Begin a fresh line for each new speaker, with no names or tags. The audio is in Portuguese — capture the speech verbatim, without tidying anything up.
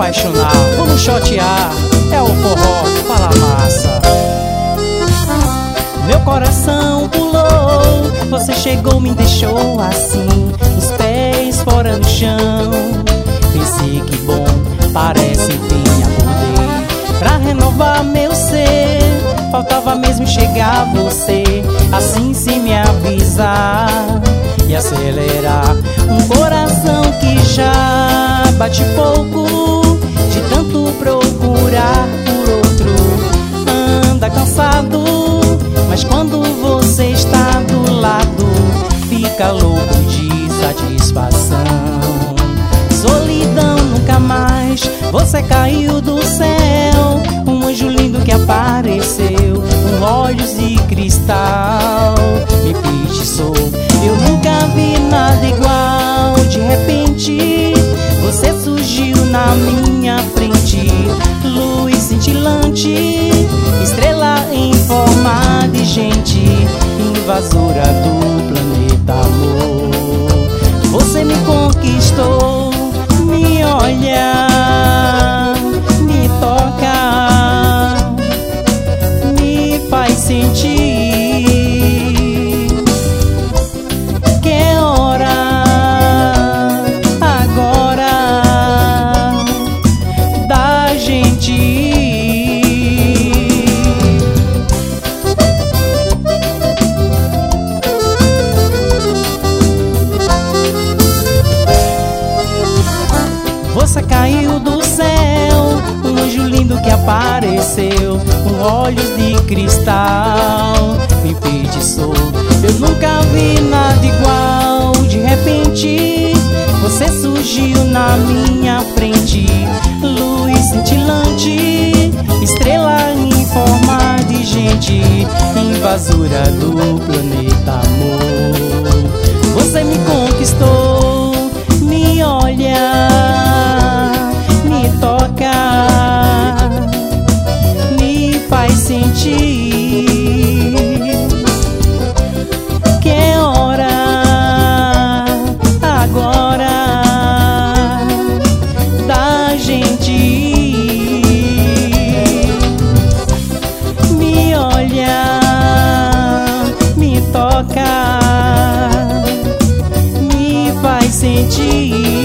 apaixonar, vamos chotear, é o forró fala massa. Meu coração pulou, você chegou, me deixou assim, os pés fora no chão. Pensei que bom, parece enfim acordei pra renovar meu ser. Faltava mesmo chegar você, assim sem me avisar, e acelerar um coração que já bate pouco, de tanto procurar por outro. Anda cansado, mas quando você está do lado, fica louco de satisfação. Solidão nunca mais, você caiu do céu, um anjo lindo que apareceu, com olhos de cristal, me feitiçou. Eu nunca vi nada igual, de repente você surgiu na minha frente, luz cintilante, estrela em forma de gente, invasora do planeta amor. Você me conquistou, me olha, me toca, me faz sentir que é hora agora da gente ir. Você caiu do céu, um anjo lindo que apareceu, com olhos de cristal, me enfeitiçou. Eu nunca vi nada igual, de repente você surgiu na minha frente, luz cintilante, estrela em forma de gente, invasora do planeta amor. Você me conquistou, me olha, me toca, me faz sentir que é hora agora da gente ir. Me olha, me toca, me faz sentir